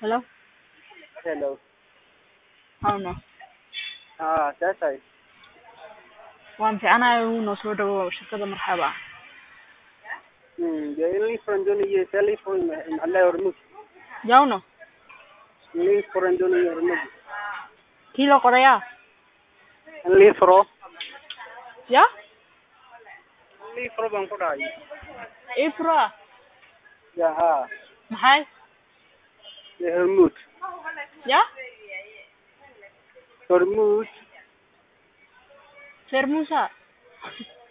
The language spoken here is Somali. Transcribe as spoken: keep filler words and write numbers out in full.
Hello? Hello. Ano? Ah, taasay. Waan fiicanahay uuna soo dhawow shirkada marxaba. Hmm, dee in lii furan doonayo see lii furan maxaa la hormud Yawno? in lii furan doonayo hormud Kii la qorayaa? in lii furo Ya? in lii furo baan ku dhahay Ii fura. ya haa Maxay? dee hormud Ya? hormud Feer Musa.